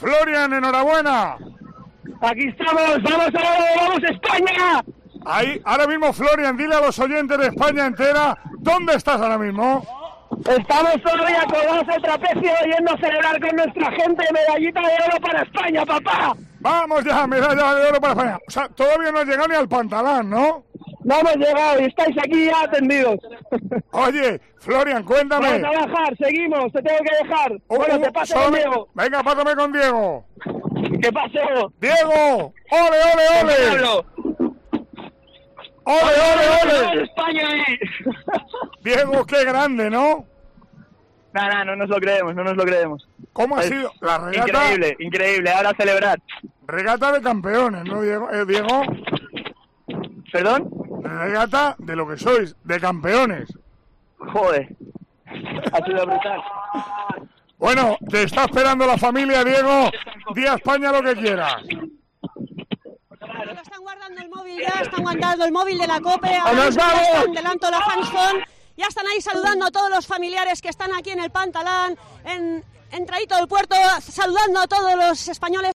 Florian, enhorabuena. Aquí estamos, vamos España. Ahí, ahora mismo, Florian, dile a los oyentes de España entera, ¿dónde estás ahora mismo? Estamos todavía colgados al trapecio yendo a celebrar con nuestra gente medallita de oro para España, papá. Vamos ya, medalla de oro para España. O sea, todavía no has llegado ni al pantalón, ¿no? No hemos llegado y estáis aquí ya atendidos. Oye, Florian, cuéntame. Vamos a bajar, seguimos, te tengo que dejar. Bueno, te paso con Diego. Venga, pásame con Diego. ¿Qué pasó? ¡Diego! ¡Ole, ole, ole! ¡Ole, ole, ole! España ahí. Diego, qué grande, ¿no? No nos lo creemos. ¿Cómo ha sido la regata? Increíble, ahora a celebrar. Regata de campeones, ¿no, Diego? Diego. ¿Perdón? Regata de lo que sois, de campeones. Joder, ha sido brutal. Bueno, te está esperando la familia, Diego. Di a España lo que quieras. Están guardando el móvil ya, están guardando el móvil de la COPE. Ahora están delante de la fanzone. Ya están ahí saludando a todos los familiares que están aquí en el Pantalán, en Traíto del Puerto, saludando a todos los españoles.